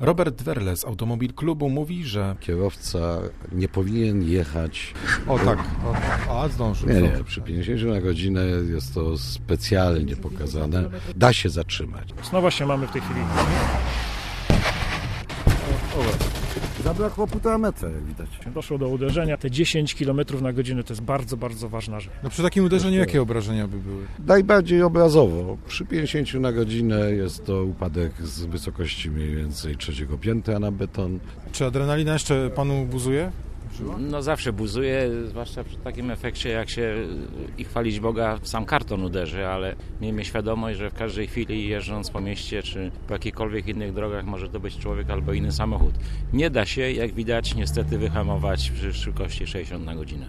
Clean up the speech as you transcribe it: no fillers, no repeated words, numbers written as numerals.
Robert Werle z Automobil Klubu mówi, że... Kierowca nie powinien jechać... O tak, zdążył. Nie, przy 50 na godzinę jest to specjalnie pokazane. Da się zatrzymać. No właśnie mamy w tej chwili. Zabrakło 1,5 metra, jak widać. Doszło do uderzenia. Te 10 km na godzinę to jest bardzo, bardzo ważna rzecz. No przy takim uderzeniu jakie obrażenia by były? Najbardziej obrazowo. Przy 50 na godzinę jest to upadek z wysokości mniej więcej 3. piętra na beton. Czy adrenalina jeszcze panu buzuje? No zawsze buzuje, zwłaszcza przy takim efekcie, jak się i chwalić Boga w sam karton uderzy, ale miejmy świadomość, że w każdej chwili jeżdżąc po mieście czy po jakichkolwiek innych drogach może to być człowiek albo inny samochód. Nie da się, jak widać, niestety wyhamować przy szybkości 60 na godzinę.